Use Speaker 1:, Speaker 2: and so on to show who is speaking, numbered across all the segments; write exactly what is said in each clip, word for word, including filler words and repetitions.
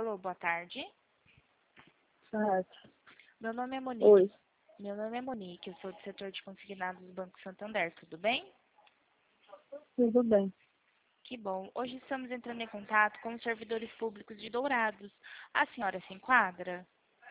Speaker 1: Alô, boa tarde.
Speaker 2: Certo.
Speaker 1: Meu nome é Monique.
Speaker 2: Oi.
Speaker 1: Meu nome é Monique, eu sou do setor de consignados do Banco Santander, tudo bem?
Speaker 2: Tudo bem.
Speaker 1: Que bom. Hoje estamos entrando em contato com os servidores públicos de Dourados. A senhora se enquadra?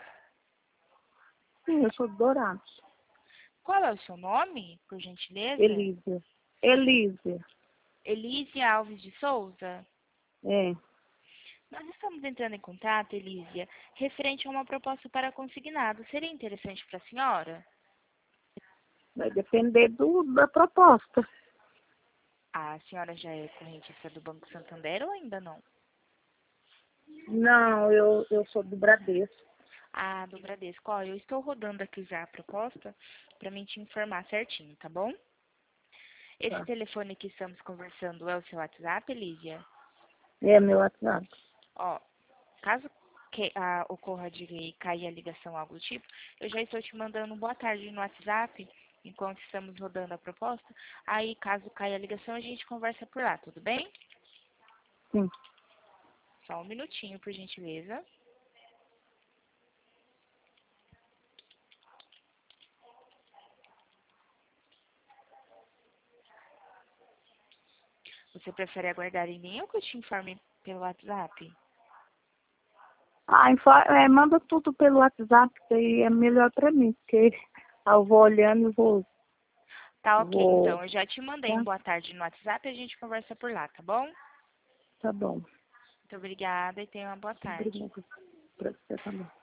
Speaker 2: Sim, eu sou do Dourados.
Speaker 1: Qual é o seu nome, por gentileza?
Speaker 2: Elísia. Elísia.
Speaker 1: Elísia Alves de Souza?
Speaker 2: É.
Speaker 1: Nós estamos entrando em contato, Elísia, referente a uma proposta para consignado. Seria interessante para a senhora?
Speaker 2: Vai depender do, da proposta.
Speaker 1: A senhora já é correntista do Banco Santander ou ainda não?
Speaker 2: Não, eu, eu sou do Bradesco.
Speaker 1: Ah, do Bradesco. Ó, eu estou rodando aqui já a proposta para mim te informar certinho, tá bom? Esse
Speaker 2: Tá.
Speaker 1: telefone que estamos conversando é o seu WhatsApp, Elísia?
Speaker 2: É meu WhatsApp.
Speaker 1: Ó, caso que, ah, ocorra de cair a ligação, algo do tipo, eu já estou te mandando um boa tarde no WhatsApp, enquanto estamos rodando a proposta. Aí, caso caia a ligação, a gente conversa por lá, tudo bem?
Speaker 2: Sim.
Speaker 1: Só um minutinho, por gentileza. Você prefere aguardar em mim ou que eu te informe pelo WhatsApp?
Speaker 2: Ah, info, é, manda tudo pelo WhatsApp, que aí é melhor pra mim, porque eu vou olhando e vou,
Speaker 1: Tá ok,
Speaker 2: vou...
Speaker 1: então. Eu já te mandei um
Speaker 2: Tá?
Speaker 1: boa tarde no WhatsApp e a gente conversa por lá, tá bom?
Speaker 2: Tá bom.
Speaker 1: Muito obrigada e tenha uma boa tarde.
Speaker 2: Obrigada. Pra você também.